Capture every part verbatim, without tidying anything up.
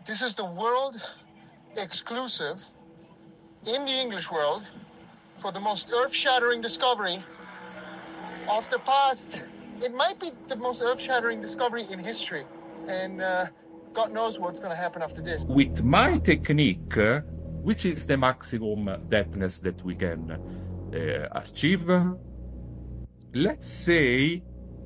This is the world exclusive in the English world for the most earth-shattering discovery of the past. It might be the most earth-shattering discovery in history, and uh, God knows what's going to happen after this. With my technique, uh, which is the maximum depthness that we can uh, achieve, let's say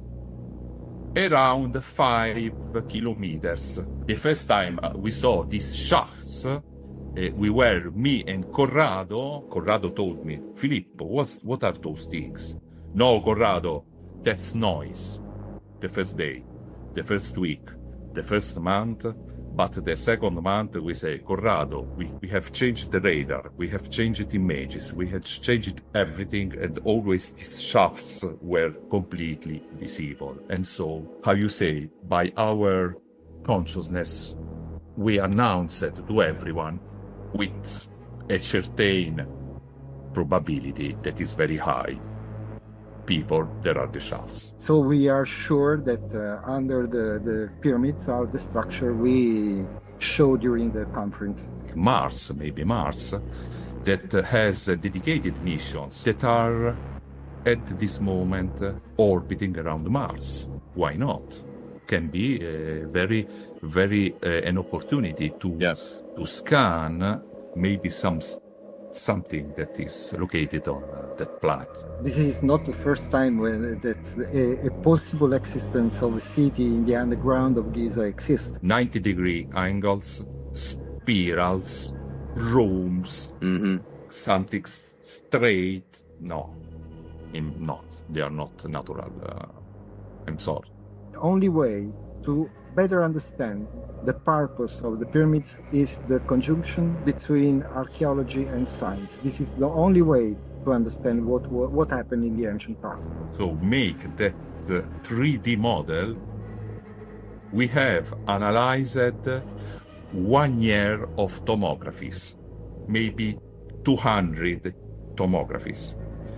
around five kilometers. The first time we saw these shafts, uh, we were, me and Corrado, Corrado told me, Filippo, what's, what are those things? No, Corrado, that's noise. The first day, the first week, the first month, but the second month we say, Corrado, we, we have changed the radar, we have changed images, we have changed everything, and always these shafts were completely visible. And so, how you say, by our consciousness, we announce it to everyone with a certain probability that is very high. People, there are the shafts. So we are sure that uh, under the, the pyramids are the structure we showed during the conference. Mars, maybe Mars, that has dedicated missions that are at this moment orbiting around Mars. Why not? Can be a very, very uh, an opportunity to yes. to scan maybe some something that is located on uh, that planet. This is not the first time when that a, a possible existence of a city in the underground of Giza exists. ninety degree angles, spirals, rooms, mm-hmm. something straight. No, in, not. They are not natural. Uh, I'm sorry. The only way to better understand the purpose of the pyramids is the conjunction between archaeology and science. This is the only way to understand what what, what happened in the ancient past. So make the, the three D model. We have analyzed one year of tomographies, maybe two hundred tomographies.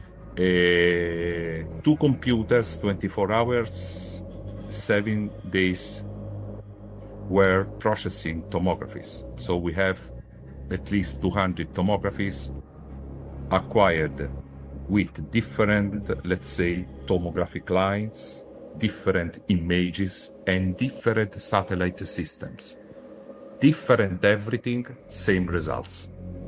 Uh, two computers, twenty-four hours, seven days were processing tomographies. So we have at least two hundred tomographies acquired with different, let's say, tomographic lines, different images, and different satellite systems. Different everything, same results.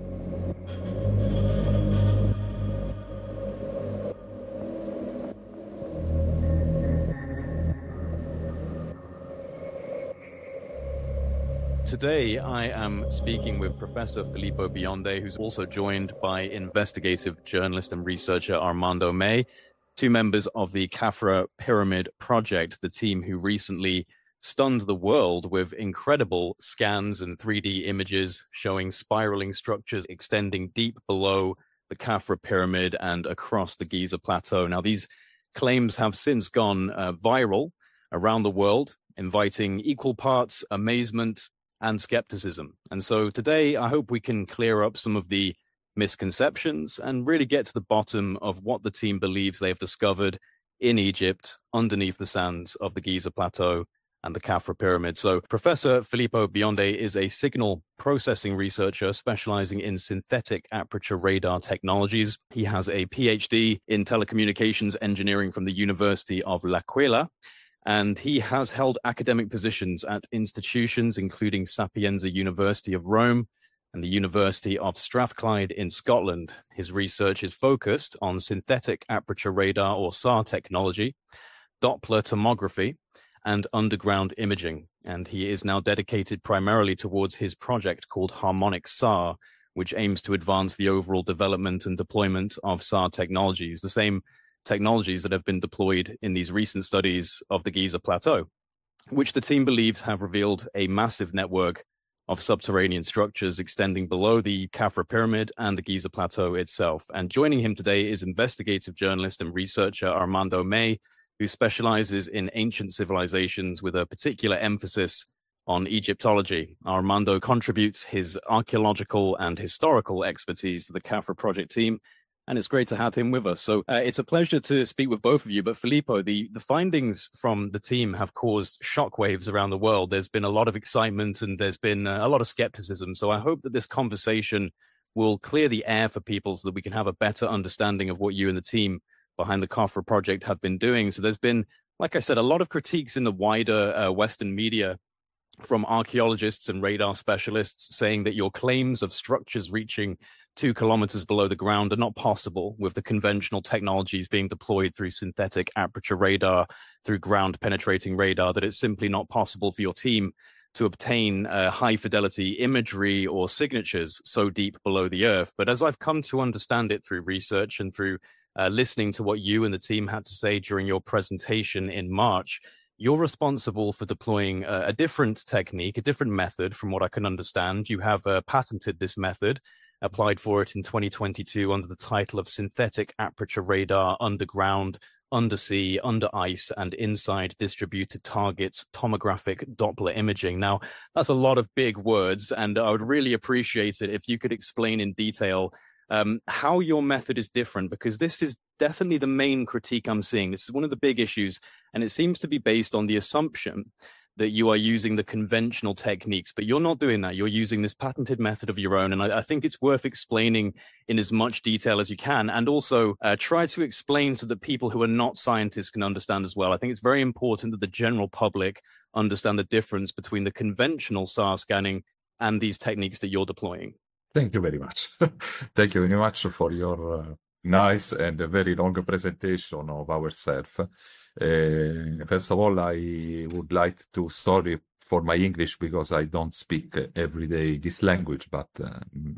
Today, I am speaking with Professor Filippo Bionde, who's also joined by investigative journalist and researcher Armando May, two members of the Khafra Pyramid Project, the team who recently stunned the world with incredible scans and three D images showing spiraling structures extending deep below the Khafra Pyramid and across the Giza Plateau. Now, these claims have since gone uh, viral around the world, inviting equal parts amazement and skepticism. And so today, I hope we can clear up some of the misconceptions and really get to the bottom of what the team believes they've discovered in Egypt underneath the sands of the Giza Plateau and the Khafra Pyramid. So Professor Filippo Bionde is a signal processing researcher specializing in synthetic aperture radar technologies. He has a P H D in telecommunications engineering from the University of L'Aquila, and he has held academic positions at institutions including Sapienza University of Rome and the University of Strathclyde in Scotland. His research is focused on synthetic aperture radar, or S A R technology, Doppler tomography, and underground imaging. And he is now dedicated primarily towards his project called Harmonic S A R, which aims to advance the overall development and deployment of S A R technologies, the same technologies that have been deployed in these recent studies of the Giza Plateau, which the team believes have revealed a massive network of subterranean structures extending below the Khafra Pyramid and the Giza Plateau itself. And joining him today is investigative journalist and researcher Armando May, who specializes in ancient civilizations with a particular emphasis on Egyptology. Armando contributes his archaeological and historical expertise to the Khafra project team and it's great to have him with us. So uh, it's a pleasure to speak with both of you. But Filippo, the, the findings from the team have caused shockwaves around the world. There's been a lot of excitement and there's been uh, a lot of skepticism. So I hope that this conversation will clear the air for people so that we can have a better understanding of what you and the team behind the CAFRA project have been doing. So there's been, like I said, a lot of critiques in the wider uh, Western media from archaeologists and radar specialists saying that your claims of structures reaching two kilometers below the ground are not possible with the conventional technologies being deployed through synthetic aperture radar, through ground penetrating radar, that it's simply not possible for your team to obtain uh, high fidelity imagery or signatures so deep below the earth. But as I've come to understand it through research and through uh, listening to what you and the team had to say during your presentation in March, you're responsible for deploying a, a different technique, a different method from what I can understand. You have uh, patented this method, applied for it in twenty twenty-two under the title of Synthetic Aperture Radar Underground, Undersea, Under Ice, and Inside Distributed Targets Tomographic Doppler Imaging. Now, that's a lot of big words, and I would really appreciate it if you could explain in detail um, how your method is different, because this is definitely the main critique I'm seeing. This is one of the big issues, and it seems to be based on the assumption that you are using the conventional techniques, but you're not doing that. You're using this patented method of your own. And I, I think it's worth explaining in as much detail as you can, and also uh, try to explain so that people who are not scientists can understand as well. I think it's very important that the general public understand the difference between the conventional S A R scanning and these techniques that you're deploying. Thank you very much. Thank you very much for your uh, nice and very long presentation of ourselves. Uh, first of all, I would like to sorry for my English because I don't speak every day this language, but uh,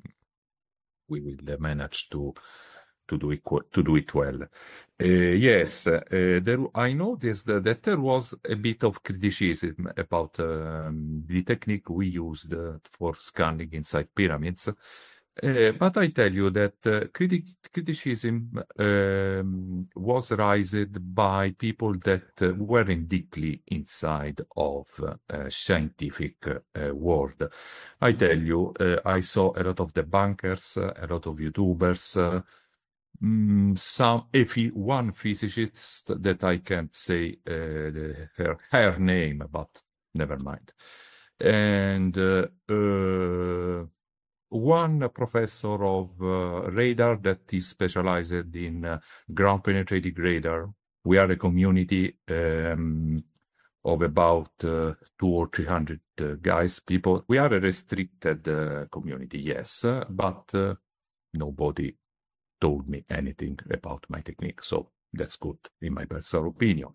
we will manage to to do it to do it well. Uh, yes, uh, there, I noticed that there was a bit of criticism about um, the technique we used uh, for scanning inside pyramids. Uh, but I tell you that uh, critic criticism um, was raised by people that uh, weren't deeply inside of uh, scientific uh, world. I tell you, uh, I saw a lot of debunkers, uh, a lot of YouTubers, uh, mm, some, if one physicist that I can't say uh, the, her, her name, but never mind. And uh, uh, one professor of uh, radar that is specialized in uh, ground penetrating radar. We are a community um, of about uh, two or three hundred uh, guys, people. We are a restricted uh, community, yes, uh, but uh, nobody told me anything about my technique. So that's good in my personal opinion.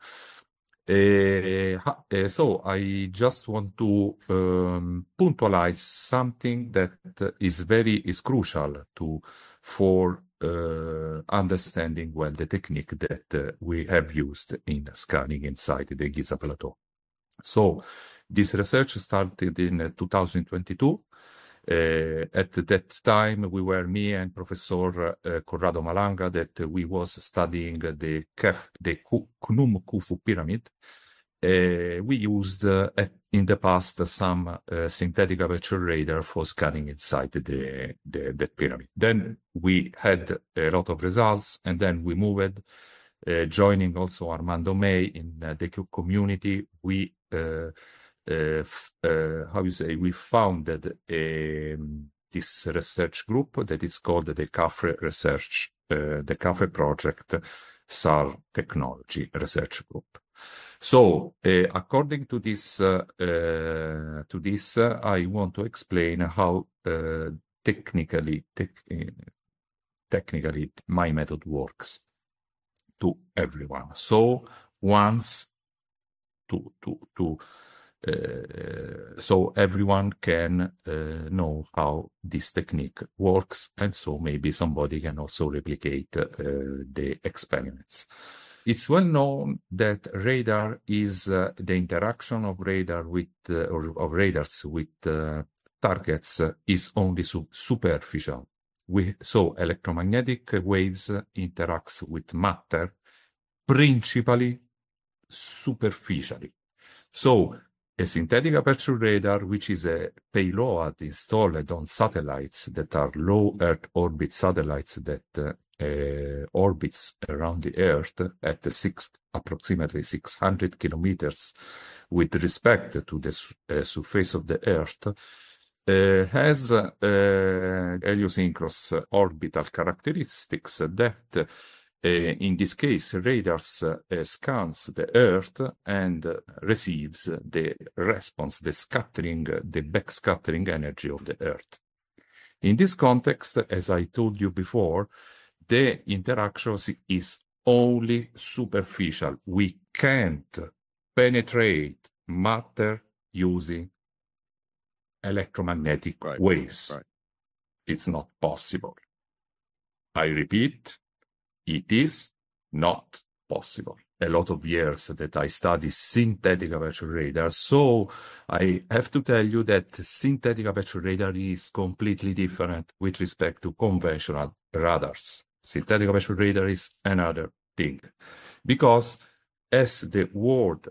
Uh, uh, so I just want to um, puntualize something that is very is crucial to for uh, understanding well the technique that uh, we have used in scanning inside the Giza Plateau. So this research started in uh, two thousand twenty-two. Uh, at that time, we were me and Professor uh, Corrado Malanga that uh, we was studying the Kef, the Khnum Khufu pyramid. Uh, we used uh, at, in the past some uh, synthetic aperture radar for scanning inside the, the that pyramid. Then we had a lot of results, and then we moved, uh, joining also Armando May in uh, the community. We uh, Uh, uh, how you say, we founded a, this research group that is called the CAFRA Research, uh, the CAFRA Project S A R Technology Research Group. So, uh, according to this, uh, uh, to this, uh, I want to explain how uh, technically, tec technically, my method works to everyone. So, once to to to. Uh, so everyone can uh, know how this technique works, and so maybe somebody can also replicate uh, the experiments. It's well known that radar is uh, the interaction of radar with uh, or of radars with uh, targets uh, is only su superficial. We, so electromagnetic waves interacts with matter principally superficially. So a synthetic aperture radar, which is a payload installed on satellites that are low Earth orbit satellites that uh, uh, orbits around the Earth at the six, approximately six hundred kilometers with respect to the uh, surface of the Earth, uh, has uh, heliosynchrous orbital characteristics that, uh, in this case, radars uh, scans the Earth and uh, receives the response, the scattering, the backscattering energy of the Earth. In this context, as I told you before, the interaction is only superficial. We can't penetrate matter using electromagnetic right. waves. Right. It's not possible. I repeat, it is not possible. A lot of years that I study synthetic aperture radar, so I have to tell you that synthetic aperture radar is completely different with respect to conventional radars. Synthetic aperture radar is another thing, because as the word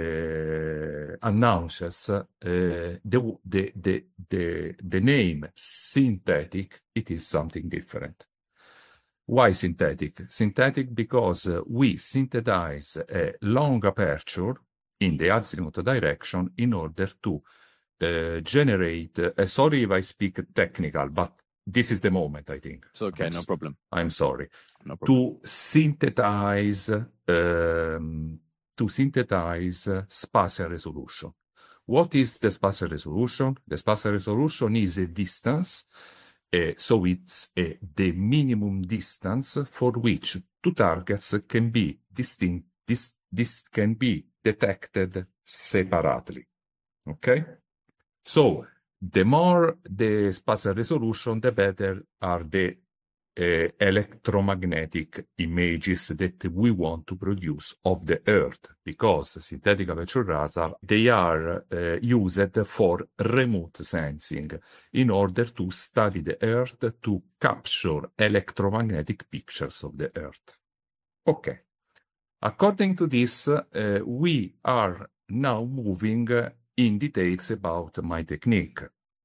uh, announces, uh, the, the, the, the, the name synthetic, it is something different. Why synthetic? Synthetic because uh, we synthesize a long aperture in the azimuth direction in order to uh, generate, uh, sorry if I speak technical, but this is the moment, I think. It's okay, I'm, no problem. I'm sorry. No problem. To synthesize, um, to synthesize uh, spatial resolution. What is the spatial resolution? The spatial resolution is a distance, uh, so it's uh, the minimum distance for which two targets can be distinct. This, this can be detected separately. Okay? So, the more the spatial resolution, the better are the uh, electromagnetic images that we want to produce of the Earth, because synthetic aperture radar, they are uh, used for remote sensing in order to study the Earth, to capture electromagnetic pictures of the Earth. Okay. According to this, uh, we are now moving uh, in details about my technique.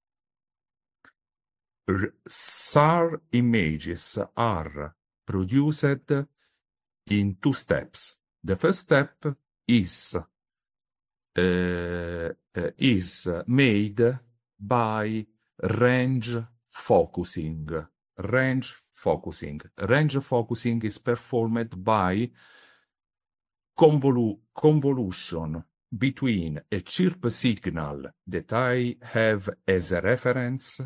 S A R images are produced in two steps. The first step is uh, is made by range focusing. Range focusing. Range focusing is performed by convolu convolution between a chirp signal that I have as a reference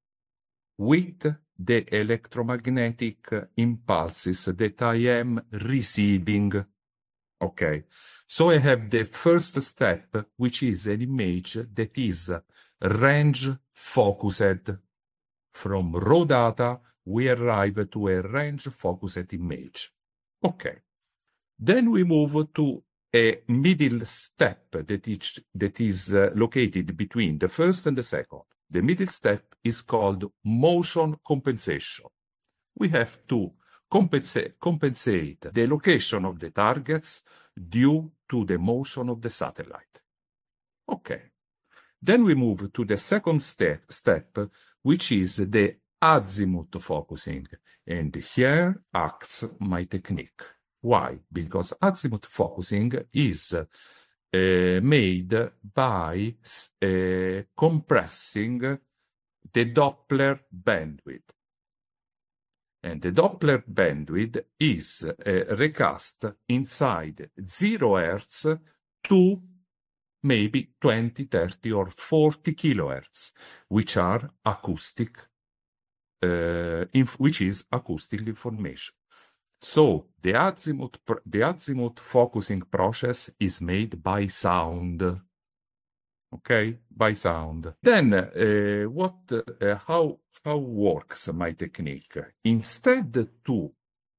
with the electromagnetic impulses that I am receiving. Okay, so I have the first step, which is an image that is range focused. From raw data, we arrive to a range focused image. Okay, then we move to a middle step that is, that is uh, located between the first and the second. The middle step is called motion compensation. We have to compensate, compensate the location of the targets due to the motion of the satellite. Okay. Then we move to the second step, step, which is the azimuth focusing. And here acts my technique. Why? Because azimuth focusing is Uh, made by uh, compressing the Doppler bandwidth. And the Doppler bandwidth is uh, recast inside zero hertz to maybe twenty, thirty, or forty kilohertz, which are acoustic, uh, inf which is acoustic information. So the azimuth, the azimuth focusing process is made by sound. Okay, by sound. Then, uh, what, uh, how, how works my technique? Instead to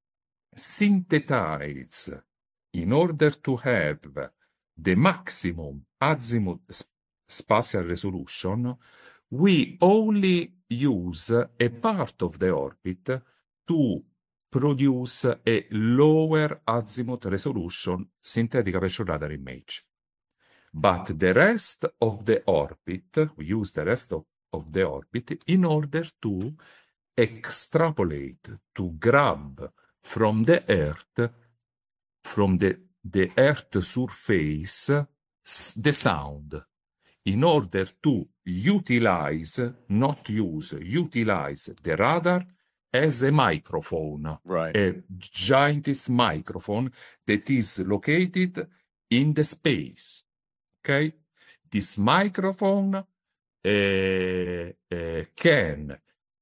synthesize, in order to have the maximum azimuth sp spatial resolution, we only use a part of the orbit to produce a lower azimuth resolution synthetic aperture radar image. But the rest of the orbit, we use the rest of, of the orbit in order to extrapolate, to grab from the earth, from the, the earth surface, the sound, in order to utilize, not use, utilize the radar as a microphone, right. a giantest microphone that is located in the space. Okay? This microphone uh, uh, can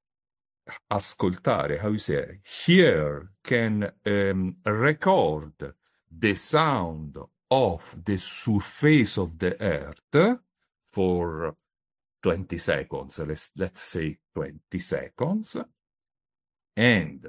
ascoltare, how you say, hear, can um, record the sound of the surface of the earth for twenty seconds, let's, let's say twenty seconds, and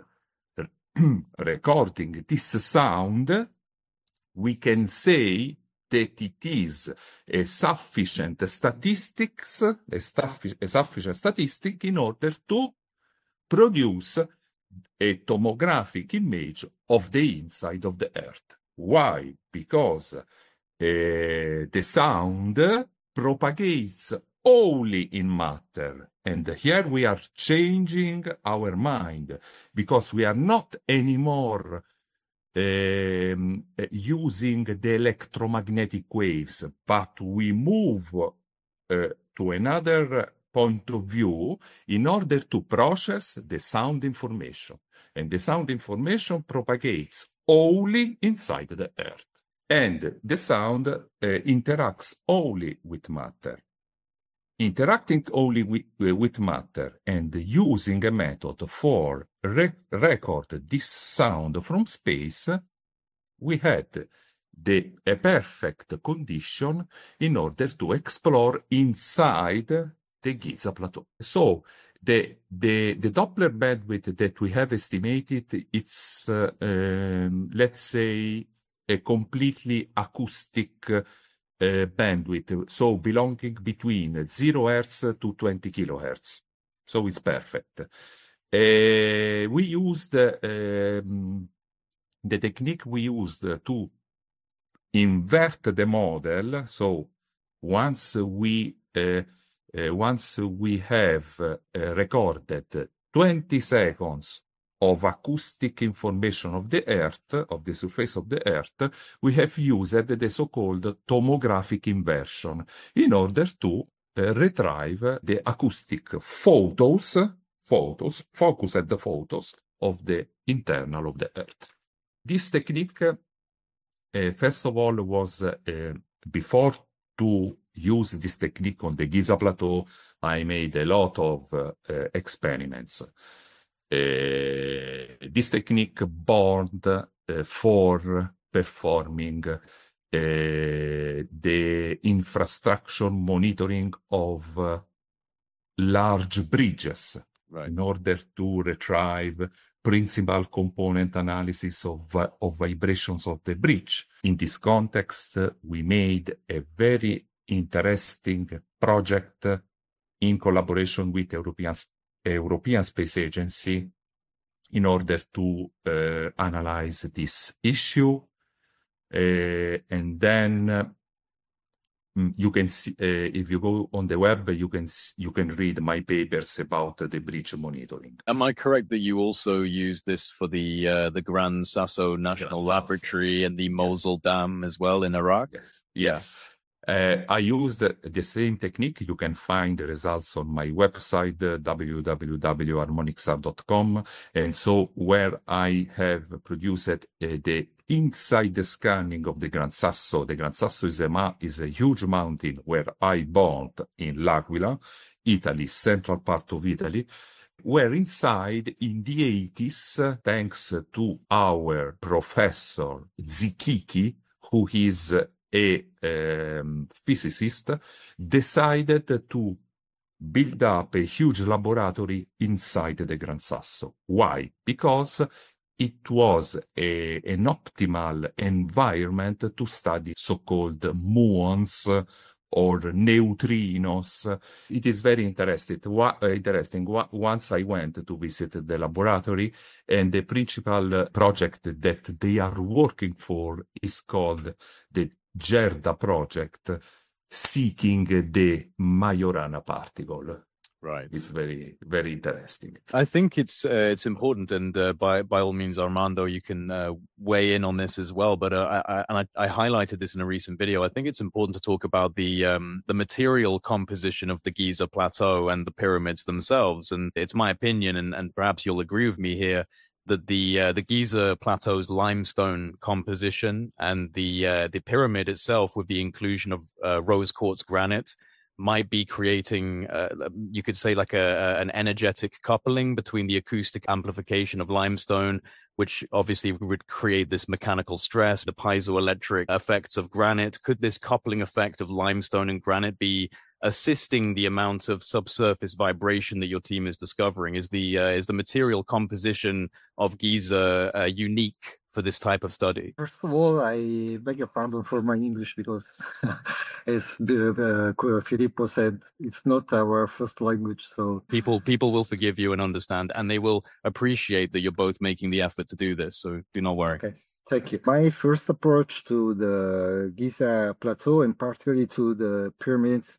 recording this sound, we can say that it is a sufficient statistics, a, staffi- a sufficient statistic in order to produce a tomographic image of the inside of the earth. Why? Because uh, the sound propagates only in matter. And here we are changing our mind, because we are not anymore um, using the electromagnetic waves, but we move uh, to another point of view in order to process the sound information. And the sound information propagates only inside the earth. And the sound uh, interacts only with matter. Interacting only with, uh, with matter and using a method for re- record this sound from space, we had the, a perfect condition in order to explore inside the Giza Plateau. So the, the, the Doppler bandwidth that we have estimated, it's, uh, um, let's say, a completely acoustic uh, bandwidth, so belonging between zero hertz to twenty kilohertz. So it's perfect. Uh, we used uh, um, the technique we used to invert the model. So once we uh, uh, once we have uh, recorded twenty seconds of acoustic information of the Earth, of the surface of the Earth, we have used the so-called tomographic inversion in order to uh, retrieve the acoustic photos, photos, focused photos of the internal of the Earth. This technique, uh, first of all, was uh, before to use this technique on the Giza Plateau, I made a lot of uh, uh, experiments. Uh, this technique born uh, for performing uh, the infrastructure monitoring of uh, large bridges, right, in order to retrieve principal component analysis of, uh, of vibrations of the bridge. In this context, uh, we made a very interesting project uh, in collaboration with European European Space Agency in order to uh, analyze this issue. Uh, and then uh, you can see, uh, if you go on the web, you can you can read my papers about the bridge monitoring. Am I correct that you also use this for the uh, the Gran Sasso National Gran Laboratory Sasso. And the Mosul yeah. Dam as well in Iraq? Yes. Yes. Uh, I used the, the same technique. You can find the results on my website, uh, w w w dot harmonicsat dot com. And so where I have produced uh, the inside the scanning of the Gran Sasso. The Gran Sasso is a, ma- is a huge mountain where I born in L'Aquila, Italy, central part of Italy, where inside in the eighties, uh, thanks to our professor Zikiki, who is uh, a um, physicist, decided to build up a huge laboratory inside the Gran Sasso. Why? Because it was a, an optimal environment to study so-called muons or neutrinos. It is very interesting. interesting. Once I went to visit the laboratory, and the principal project that they are working for is called the GERDA project, seeking the Majorana particle. Right. It's very, very interesting. I think it's uh, it's important, and uh, by by all means, Armando, you can uh, weigh in on this as well. But uh, I, I, and I, I highlighted this in a recent video. I think it's important to talk about the um, the material composition of the Giza Plateau and the pyramids themselves. And it's my opinion, and, and perhaps you'll agree with me here, that the uh, the Giza Plateau's limestone composition and the uh, the pyramid itself, with the inclusion of uh, rose quartz granite, might be creating, uh, you could say, like a, an energetic coupling between the acoustic amplification of limestone, which obviously would create this mechanical stress, the piezoelectric effects of granite. Could this coupling effect of limestone and granite be assisting the amount of subsurface vibration that your team is discovering? Is the uh, is the material composition of Giza uh, unique for this type of study? First of all, I beg your pardon for my English because, as uh, Filippo said, it's not our first language. So people people will forgive you and understand, and they will appreciate that you're both making the effort to do this. So do not worry. Okay, thank you. My first approach to the Giza Plateau, and particularly to the pyramids,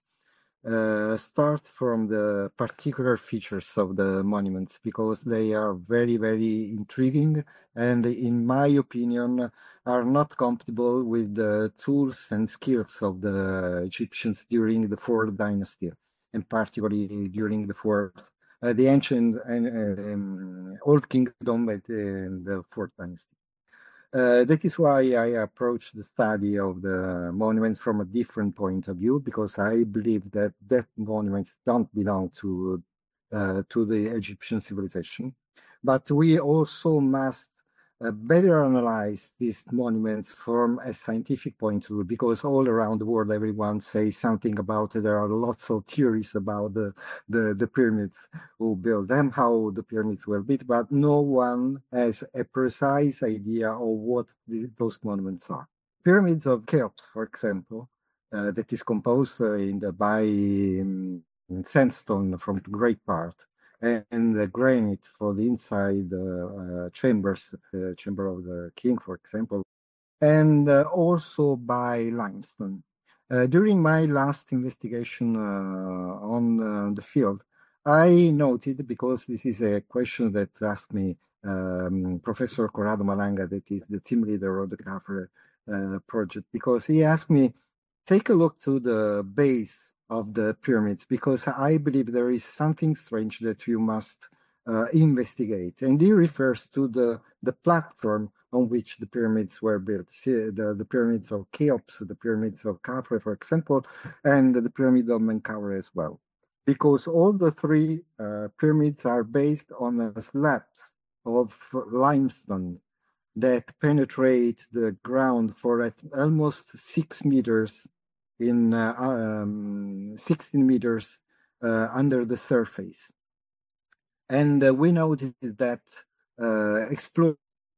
uh, start from the particular features of the monuments, because they are very, very intriguing, and in my opinion are not compatible with the tools and skills of the Egyptians during the fourth dynasty, and particularly during the fourth, uh, the ancient and uh, um, old kingdom in the fourth dynasty. Uh, that is why I approach the study of the monuments from a different point of view, because I believe that that monuments don't belong to uh, to the Egyptian civilization. But we also must uh, better analyze these monuments from a scientific point of view, because all around the world, everyone says something about it. There are lots of theories about the, the, the pyramids, who built them, how the pyramids were built, but no one has a precise idea of what the, those monuments are. Pyramids of Cheops, for example, uh, that is composed uh, in the, by um, sandstone from the great part, and the granite for the inside uh, uh, chambers, the chamber of the king, for example, and uh, also by limestone. Uh, during my last investigation uh, on uh, the field, I noted, because this is a question that asked me um, Professor Corrado Malanga, that is the team leader of the Khafre uh, project, because he asked me, take a look to the base of the pyramids, because I believe there is something strange that you must uh, investigate. And he refers to the, the platform on which the pyramids were built, the, the pyramids of Cheops, the pyramids of Khafre, for example, and the pyramid of Menkaure as well. Because all the three uh, pyramids are based on slabs of limestone that penetrate the ground for at almost six meters in uh, um, sixteen meters uh, under the surface. And uh, we noticed that uh, exploring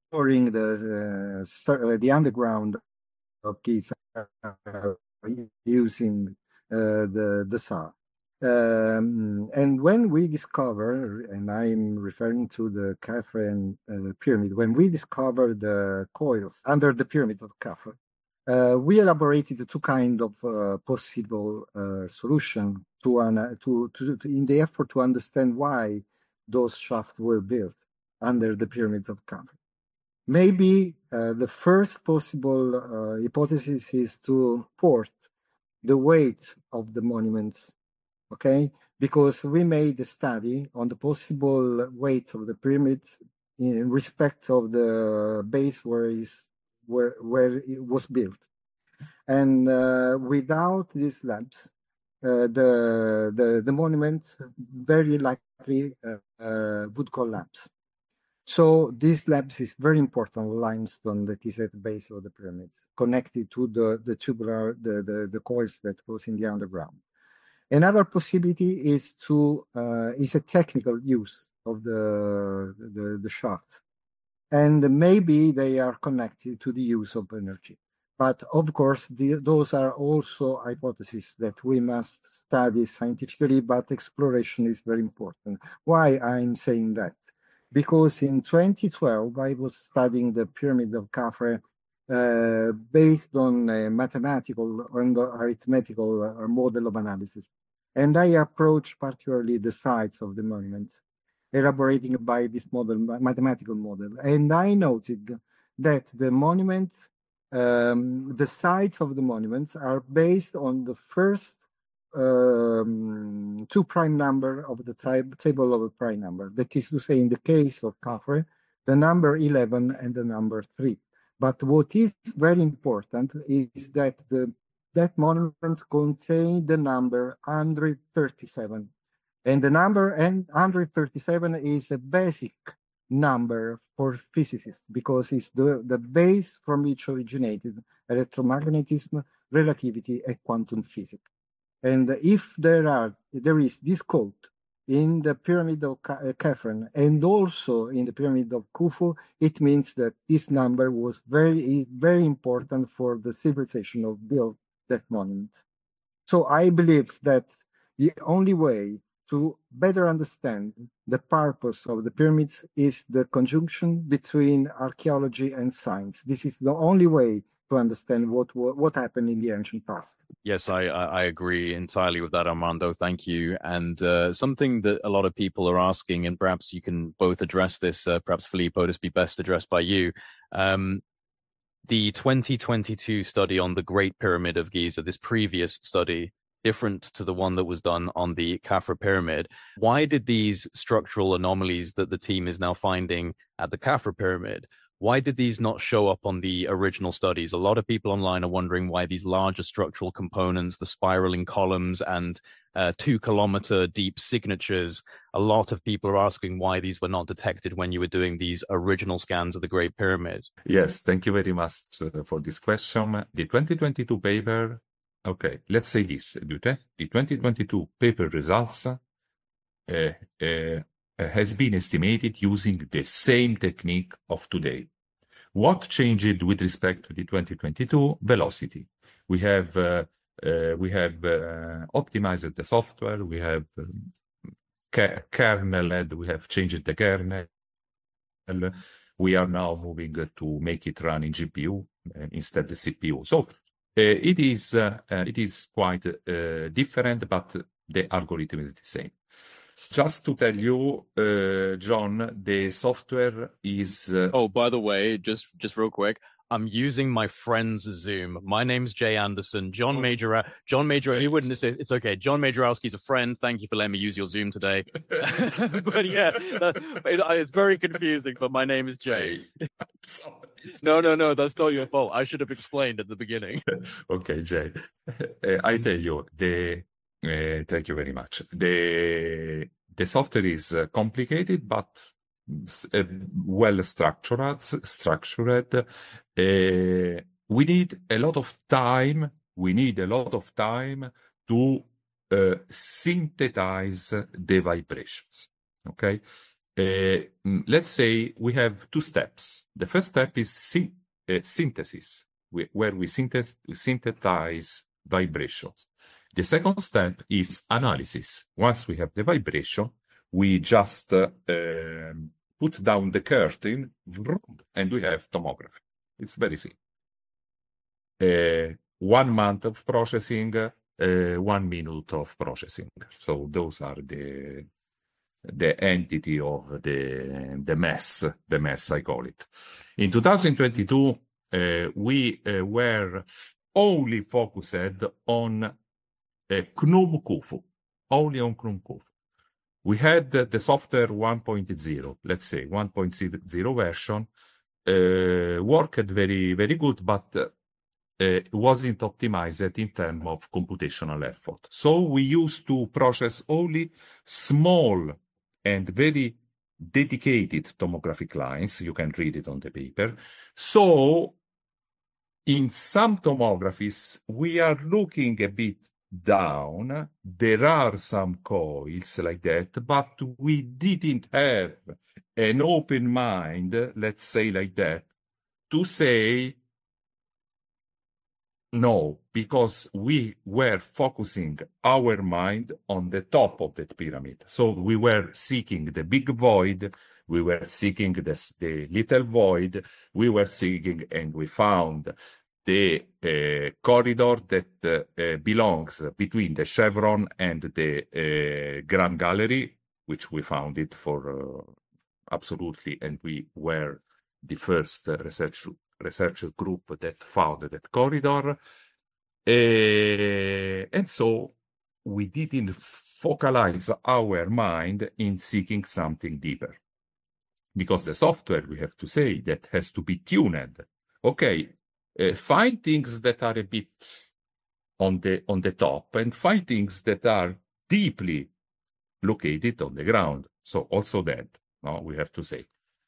the, uh, the underground of Giza uh, using uh, the, the S A R. Um, and when we discover, and I'm referring to the Khafre uh, pyramid, when we discovered the coils under the pyramid of Khafre, Uh, we elaborated two kind of uh, possible uh, solution to, an, uh, to, to, to in the effort to understand why those shafts were built under the pyramids of Khafre. Maybe uh, the first possible uh, hypothesis is to port the weight of the monuments, okay? Because we made a study on the possible weight of the pyramids in respect of the base where is where where it was built, and uh, without these slabs, uh, the the the monument very likely uh, uh, would collapse. So these slabs is very important limestone that is at the base of the pyramids, connected to the the tubular the the, the coils that was in the underground. Another possibility is to uh, is a technical use of the the, the shafts. And maybe they are connected to the use of energy. But of course, the, those are also hypotheses that we must study scientifically, but exploration is very important. Why I'm saying that? Because in twenty twelve, I was studying the pyramid of Khafre uh, based on a mathematical and arithmetical uh, model of analysis. And I approach particularly the sites of the monuments, elaborating by this model, mathematical model. And I noted that the monuments, um, the sites of the monuments are based on the first um, two prime number of the table of a prime number. That is to say, in the case of Khafre, the number eleven and the number three. But what is very important is that the that monument contains the number one hundred thirty-seven. And the number one hundred thirty-seven is a basic number for physicists because it's the, the base from which originated electromagnetism, relativity, and quantum physics. And if there are there is this code in the pyramid of Khafre and also in the pyramid of Khufu, it means that this number was very, very important for the civilization of build that monument. So I believe that the only way to better understand the purpose of the pyramids is the conjunction between archaeology and science. This is the only way to understand what what, what happened in the ancient past. Yes, I, I agree entirely with that, Armando. Thank you. And uh, something that a lot of people are asking, and perhaps you can both address this, uh, perhaps Filippo, this be best addressed by you. Um, the twenty twenty-two study on the Great Pyramid of Giza, this previous study, different to the one that was done on the Khafre Pyramid. Why did these structural anomalies that the team is now finding at the Khafre Pyramid, why did these not show up on the original studies? A lot of people online are wondering why these larger structural components, the spiraling columns and uh, two kilometer deep signatures, a lot of people are asking why these were not detected when you were doing these original scans of the Great Pyramid. Yes, thank you very much for this question. The twenty twenty-two paper, okay, let's say this, the twenty twenty-two paper results uh, uh, has been estimated using the same technique of today. What changed with respect to the twenty twenty-two? Velocity. We have uh, uh, we have uh, optimized the software. We have um, kernel. We have changed the kernel. We are now moving to make it run in G P U uh, instead of the C P U. So uh, it is uh, uh, it is quite uh, different, but the algorithm is the same. Just to tell you, uh, John, the software is... Uh... Oh, by the way, just just real quick, I'm using my friend's Zoom. My name's Jay Anderson. John Major, John Major, he wouldn't say it's okay. John Majorowski's a friend. Thank you for letting me use your Zoom today. But yeah, that, it, it's very confusing, but my name is Jay. No, no, no, that's not your fault. I should have explained at the beginning. Okay, Jay. Uh, I tell you, the... Uh, thank you very much. The the software is uh, complicated, but uh, well structured. Structured. Uh, we need a lot of time. We need a lot of time to uh, synthesize the vibrations. Okay. Uh, let's say we have two steps. The first step is sy uh, synthesis, where we synthes synthesize vibrations. The second step is analysis. Once we have the vibration, we just uh, uh, put down the curtain and we have tomography. It's very simple. Uh, one month of processing, uh, one minute of processing. So those are the the entity of the the mess, the mess I call it. In two thousand twenty-two, uh, we uh, were only focused on Uh, Khnum Khufu, only on Khnum Khufu. We had uh, the software one point zero, let's say one point zero version, uh, worked very, very good, but uh, uh, wasn't optimized in terms of computational effort. So we used to process only small and very dedicated tomographic lines. You can read it on the paper. So in some tomographies, we are looking a bit down. There are some coils like that, but we didn't have an open mind, let's say like that, to say no, because we were focusing our mind on the top of that pyramid. So we were seeking the big void, we were seeking this, the little void, we were seeking, and we found the uh, corridor that uh, uh, belongs between the Chevron and the uh, Grand Gallery, which we found it for uh, absolutely, and we were the first uh, research researcher group that found that corridor. Uh, and so we didn't focalize our mind in seeking something deeper. Because the software, we have to say, that has to be tuned. Okay, uh, find things that are a bit on the on the top and find things that are deeply located on the ground. So also that, no, we have to say.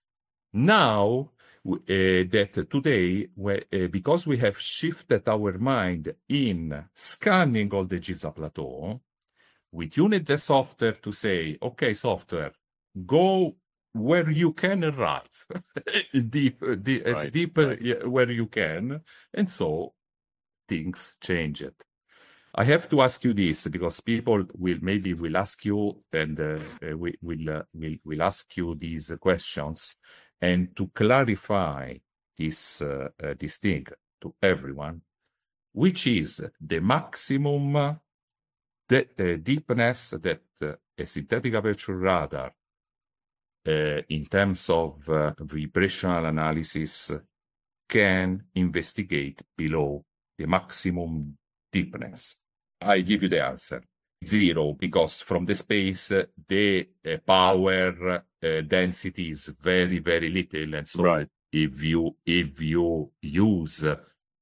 Now, uh, that today, we, uh, because we have shifted our mind in scanning all the Giza Plateau, we tuned the software to say, okay, software, go where you can arrive, deep, deep, right, as deep right. where you can. And so things change it. I have to ask you this because people will maybe will ask you and uh, we will, uh, will will ask you these questions, and to clarify this uh, uh, this thing to everyone, which is the maximum de uh, deepness that uh, a synthetic aperture radar uh, in terms of uh, vibrational analysis can investigate below the maximum deepness. I give you the answer. Zero, because from the space, uh, the uh, power uh, density is very, very little. And so right. if you if you use uh,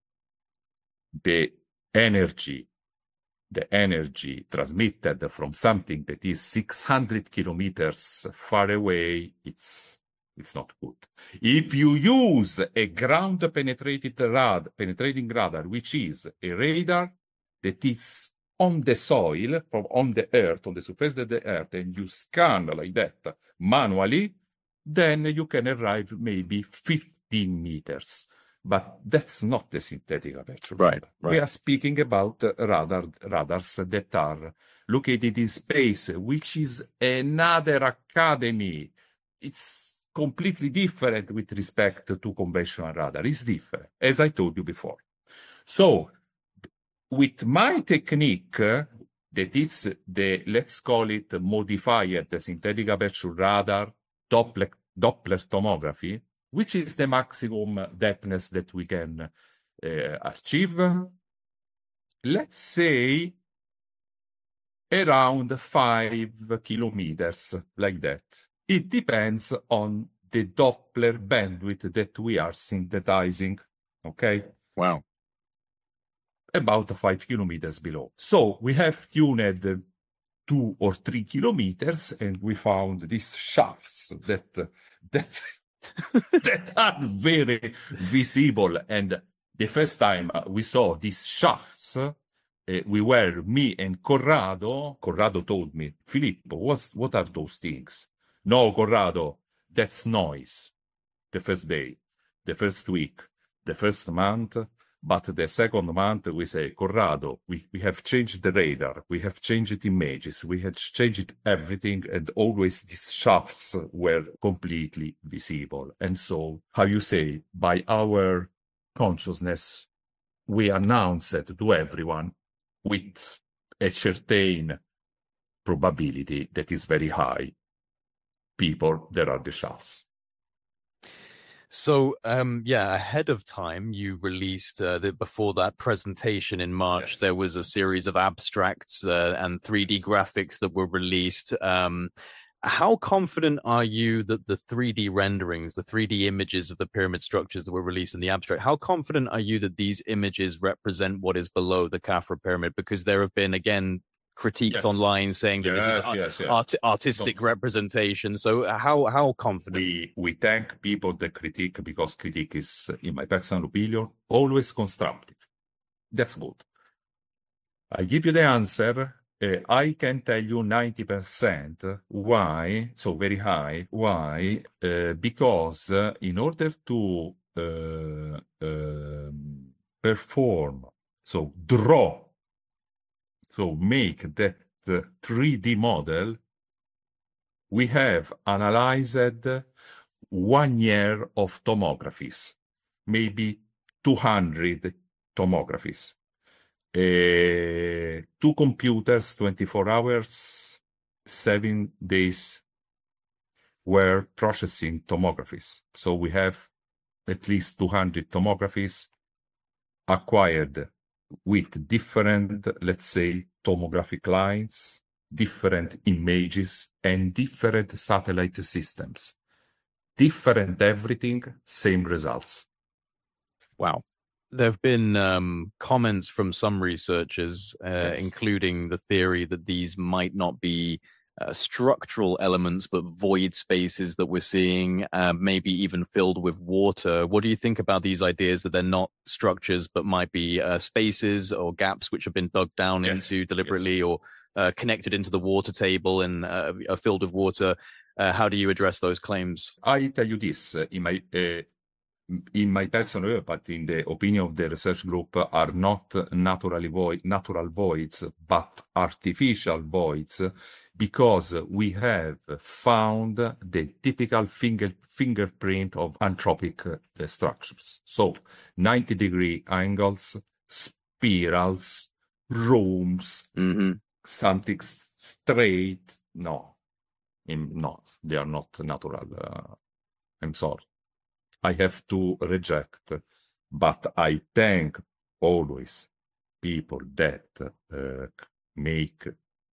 the energy, the energy transmitted from something that is six hundred kilometers far away, it's it's not good. If you use a ground penetrated rad penetrating radar, which is a radar that is on the soil, from on the earth, on the surface of the earth, and you scan like that manually, then you can arrive maybe fifteen meters. But that's not the synthetic aperture. Right, right. We are speaking about uh, radar, radars that are located in space, which is another academy. It's completely different with respect to conventional radar. It's different, as I told you before. So, with my technique, uh, that is the, let's call it modified synthetic aperture radar Doppler, Doppler tomography, which is the maximum depthness that we can uh, achieve. Let's say around five kilometers, like that. It depends on the Doppler bandwidth that we are synthesizing, okay? Wow. About five kilometers below. So we have tuned two or three kilometers, and we found these shafts that that that are very visible. And the first time we saw these shafts, uh, we were, me and Corrado, Corrado told me, Filippo, what's, what are those things? No, Corrado, that's noise. The first day, the first week, the first month. But the second month, we say, Corrado, we, we have changed the radar, we have changed images, we have changed everything, and always these shafts were completely visible. And so, how you say, by our consciousness, we announce it to everyone with a certain probability that is very high. People, there are the shafts. So, um, yeah, ahead of time, you released, uh, the, before that presentation in March, yes. There was a series of abstracts uh, and three D graphics that were released. Um, how confident are you that the three D renderings, the three D images of the pyramid structures that were released in the abstract, how confident are you that these images represent what is below the Khafra pyramid? Because there have been, again, critiques yes. online saying that yes, this is yes, yes. Art artistic no. representation. So how how confident? We we thank people that critique, because critique is, in my personal opinion, always constructive. That's good. I give you the answer. Uh, I can tell you ninety percent why, so very high, why? Uh, because uh, in order to uh, uh, perform, so draw, so make that uh, three D model, we have analyzed one year of tomographies, maybe two hundred tomographies. Uh, two computers, twenty-four hours, seven days were processing tomographies. So we have at least two hundred tomographies acquired with different, let's say, tomographic lines, different images, and different satellite systems. Different everything, same results. Wow. There have been um, comments from some researchers, uh, yes. including the theory that these might not be uh, structural elements, but void spaces that we're seeing, uh, maybe even filled with water. What do you think about these ideas that they're not structures, but might be uh, spaces or gaps which have been dug down yes. into deliberately yes. or uh, connected into the water table and uh, are filled with water? Uh, how do you address those claims? I tell you this, uh, in my uh, in my personal, but in the opinion of the research group, are not naturally void, natural voids, but artificial voids, because we have found the typical finger, fingerprint of anthropic uh, structures. So ninety degree angles, spirals, rooms, mm-hmm. something straight. No. No, they are not natural. Uh, I'm sorry. I have to reject, but I thank always people that uh, make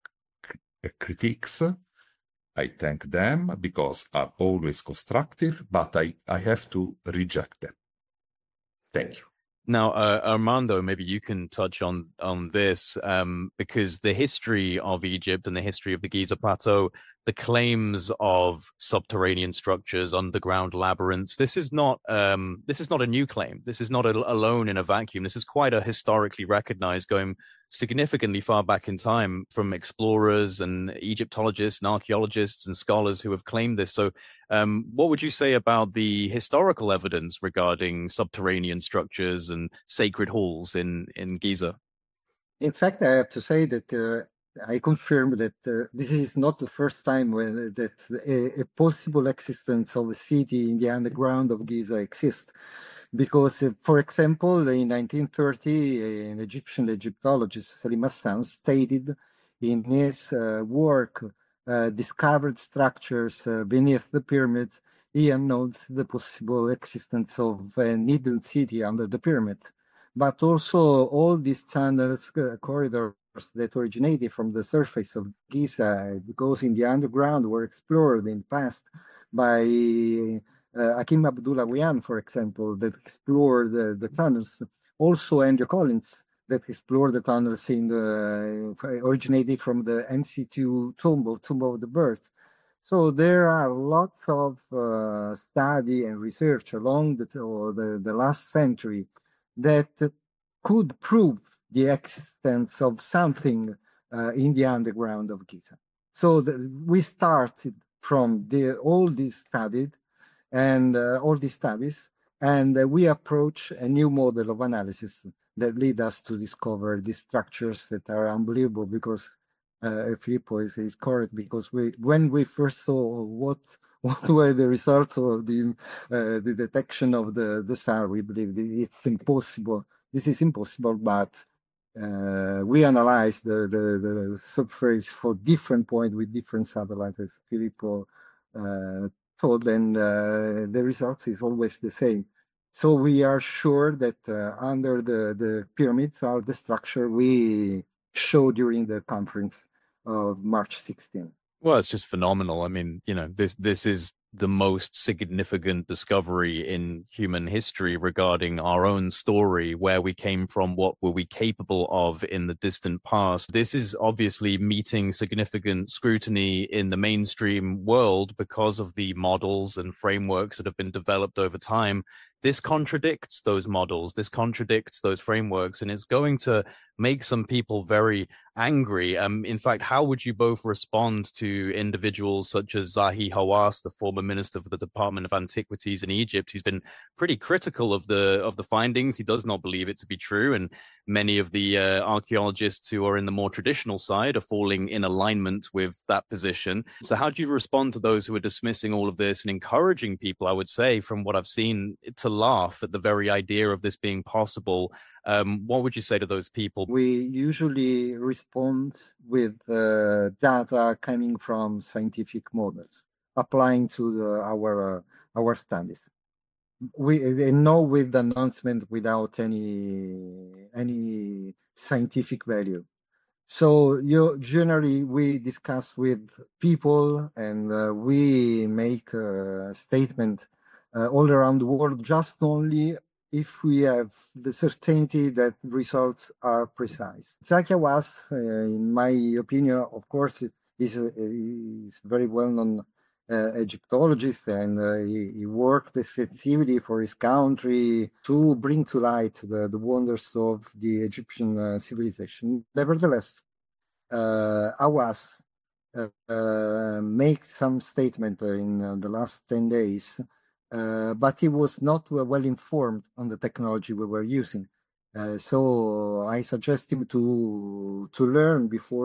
critiques. I thank them because are always constructive, but I, I have to reject them. Thank you. Now, uh, Armando, maybe you can touch on on this, um, because the history of Egypt and the history of the Giza Plateau, the claims of subterranean structures, underground labyrinths, this is not um, this is not a new claim. This is not a, alone in a vacuum. This is quite a historically recognized, going significantly far back in time, from explorers and Egyptologists and archaeologists and scholars who have claimed this. So um, what would you say about the historical evidence regarding subterranean structures and sacred halls in, in Giza? In fact, I have to say that uh, I confirm that uh, this is not the first time when that a, a possible existence of a city in the underground of Giza exists. Because, uh, for example, in nineteen thirty, an Egyptian Egyptologist, Salim Hassan, stated in his uh, work, uh, Discovered Structures uh, Beneath the Pyramids, he announced the possible existence of an hidden city under the pyramid. But also all these tunnels, uh, corridors that originated from the surface of Giza, goes in the underground, were explored in the past by Uh, Hakim Abdullawian, for example, that explored uh, the tunnels. Also, Andrew Collins, that explored the tunnels in the, uh, originated from the M C two tomb, Tomb of the Birds. So there are lots of uh, study and research along the, the, the last century that could prove the existence of something uh, in the underground of Giza. So the, we started from the, all these studies, and uh, all these studies, and uh, we approach a new model of analysis that lead us to discover these structures that are unbelievable, because uh, Filippo is, is correct, because we, when we first saw what what were the results of the uh, the detection of the, the star, we believed it's impossible. This is impossible, but uh, we analyzed the, the, the subsurface for different points with different satellites, as Filippo uh, told, and uh, the results is always the same. So we are sure that uh, under the, the pyramids are the structure we showed during the conference of March sixteenth. Well, it's just phenomenal. I mean, you know, this this is the most significant discovery in human history regarding our own story, where we came from, what were we capable of in the distant past. This is obviously meeting significant scrutiny in the mainstream world because of the models and frameworks that have been developed over time. This contradicts those models, this contradicts those frameworks, and it's going to make some people very angry. Um, in fact, how would you both respond to individuals such as Zahi Hawass, the former minister for the Department of Antiquities in Egypt, who's been pretty critical of the of the findings? He does not believe it to be true, and many of the uh, archaeologists who are in the more traditional side are falling in alignment with that position. So how do you respond to those who are dismissing all of this and encouraging people, I would say, from what I've seen, to laugh at the very idea of this being possible? Um, what would you say to those people? We usually respond with uh, data coming from scientific models, applying to the, our uh, our studies. We know with the announcement without any any scientific value. So you generally we discuss with people and uh, we make a statement uh, all around the world, just only if we have the certainty that results are precise. Zakia was, uh, in my opinion, of course, is is very well known uh, Egyptologist, and uh, he, he worked extensively for his country to bring to light the, the wonders of the Egyptian uh, civilization. Nevertheless, uh, Awas uh, uh, make some statement in uh, the last ten days, uh, but he was not well informed on the technology we were using. Uh, so I suggest him to to learn before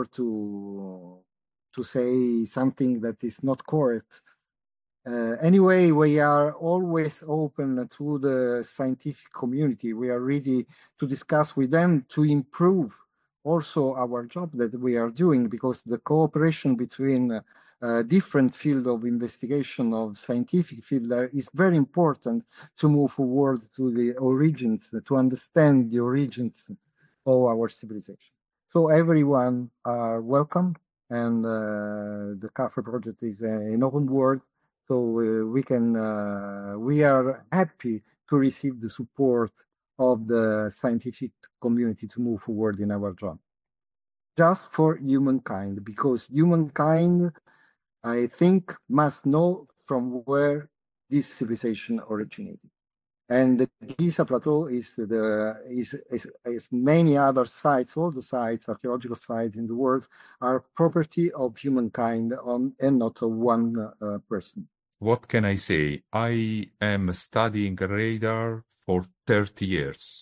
to to say something that is not correct. Uh, anyway, we are always open to the scientific community. We are ready to discuss with them to improve also our job that we are doing, because the cooperation between uh, uh, different fields of investigation of scientific field uh, is very important to move forward to the origins, to understand the origins of our civilization. So everyone are welcome, and uh, the CAFRE project is an open world. So uh, we can, uh, we are happy to receive the support of the scientific community to move forward in our job. Just for humankind, because humankind, I think, must know from where this civilization originated. And the Giza Plateau is the is, is, is many other sites, all the sites, archaeological sites in the world, are property of humankind on, and not of one uh, person. What can I say? I am studying radar for thirty years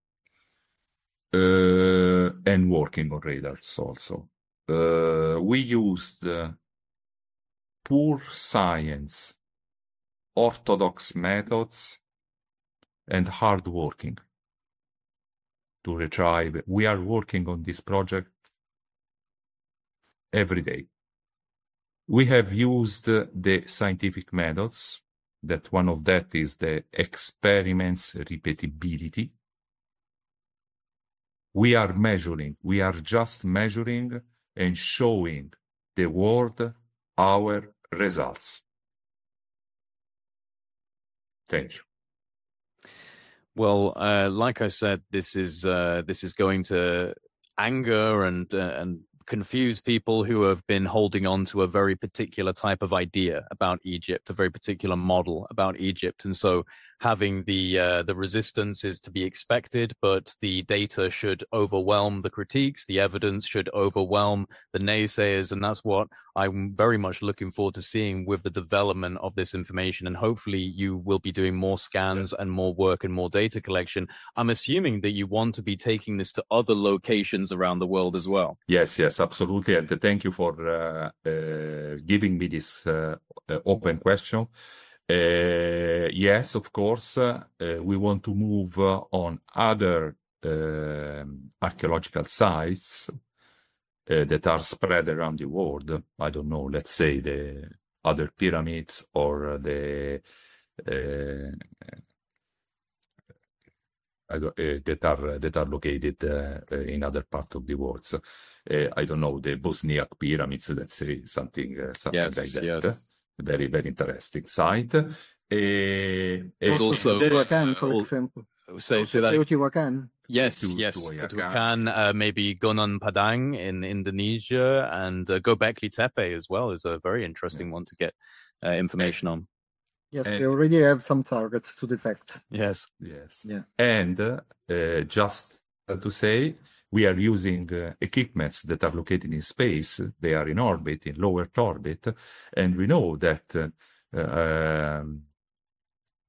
uh, and working on radars also. Uh, we used uh, poor science, orthodox methods, and hard working to retrieve. We are working on this project every day. We have used the scientific methods, that one of that is the experiments repeatability. We are measuring, we are just measuring and showing the world our results. Thank you. Well, uh, like I said, this is uh, this is going to anger and uh, and confuse people who have been holding on to a very particular type of idea about Egypt, a very particular model about Egypt. And so having the uh, the resistance is to be expected, but the data should overwhelm the critiques, the evidence should overwhelm the naysayers, and that's what I'm very much looking forward to seeing with the development of this information. And hopefully you will be doing more scans and more work and more data collection. I'm assuming that you want to be taking this to other locations around the world as well. Yes, yes, absolutely. And thank you for uh, uh, giving me this uh, uh, open question. Uh, yes, of course, uh, uh, we want to move uh, on other uh, archaeological sites uh, that are spread around the world. I don't know, let's say the other pyramids or the uh, I don't, uh, that are that are located uh, in other parts of the world. So, uh, I don't know, the Bosniak pyramids, let's say something uh, something yes, like that. Yes. Very, very interesting site. Uh, There's also, Teotihuacan, for uh, example. Say, say that. Teotihuacan. Yes, To- yes. to Teotihuacan, uh, maybe Gunung Padang in Indonesia, and uh, Göbekli Tepe as well is a very interesting Yes. one to get uh, information on. Yes, And- they already have some targets to detect. Yes. Yes. Yeah. And uh, just to say, we are using uh, equipments that are located in space. They are in orbit, in low Earth orbit, and we know that uh, um,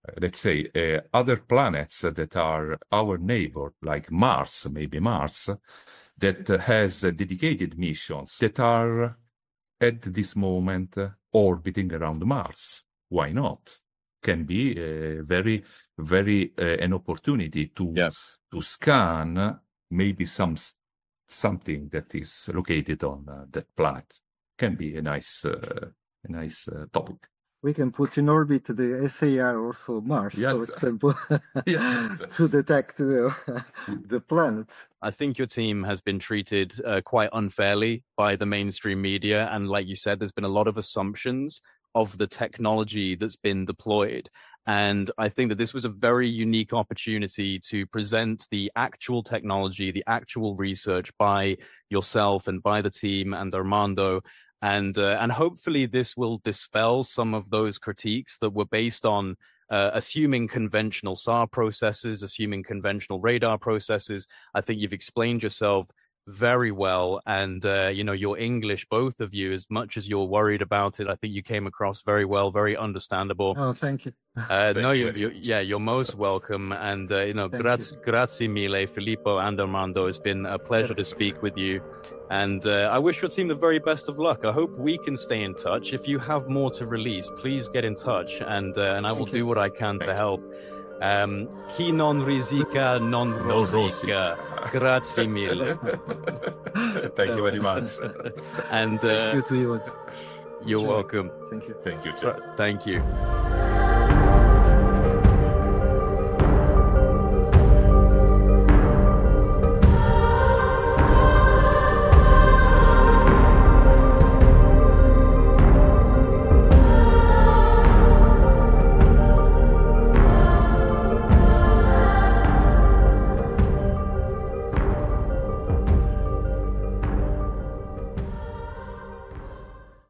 let's say, uh, other planets that are our neighbor, like Mars, maybe Mars, that has uh, dedicated missions that are at this moment uh, orbiting around Mars. Why not? Can be a very, very uh, an opportunity to Yes. to scan maybe some something that is located on uh, that planet. Can be a nice, uh, a nice uh, topic. We can put in orbit the S A R also Mars, Yes. for example, Yes. to detect the, the planet. I think your team has been treated uh, quite unfairly by the mainstream media. And like you said, there's been a lot of assumptions of the technology that's been deployed. And I think that this was a very unique opportunity to present the actual technology, the actual research by yourself and by the team and Armando. And uh, and hopefully this will dispel some of those critiques that were based on uh, assuming conventional S A R processes, assuming conventional radar processes. I think you've explained yourself very well, and uh, you know, your English, both of you, as much as you're worried about it, I think you came across very well, very understandable. Oh, thank you. Uh, Thank no, you you, very you, much. yeah, you're most welcome, and uh, you know, Thank grazie, grazie mille, Filippo and Armando. It's been a pleasure to speak with you, and uh, I wish your team the very best of luck. I hope we can stay in touch. If you have more to release, please get in touch, and uh, and I will Thank you. do what I can to Thank you. help. Um, chi non risica non Non rosica. Grazie mille. Thank you very much. And Thank uh, you to you. you're Enjoy. welcome. Thank you. Thank you, Joe. Thank you.